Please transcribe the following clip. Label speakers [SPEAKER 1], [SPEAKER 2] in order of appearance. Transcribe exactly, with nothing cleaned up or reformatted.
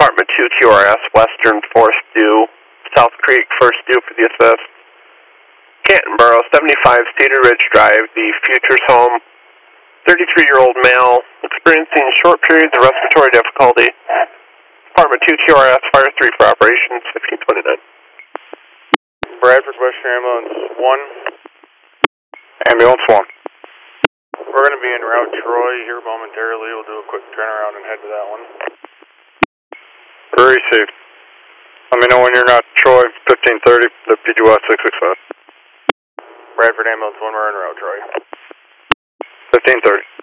[SPEAKER 1] Department two Q R S, Western fourth due, South Creek first due for the assist. Canton Borough, seventy-five Cedar Ridge Drive, the Futures Home, thirty-three-year-old male, experiencing short periods of respiratory difficulty. Department two Q R S, Fire three for operations, fifteen twenty-nine.
[SPEAKER 2] Bradford, Western Ambulance one.
[SPEAKER 3] Ambulance one.
[SPEAKER 2] We're going to be en route Troy here momentarily. We'll do a quick turnaround and head to that one.
[SPEAKER 3] Received. Let me know when you're not Troy, fifteen thirty, the P G Y six six five.
[SPEAKER 2] Bradford Ambulance one, we're en route Troy.
[SPEAKER 3] fifteen thirty.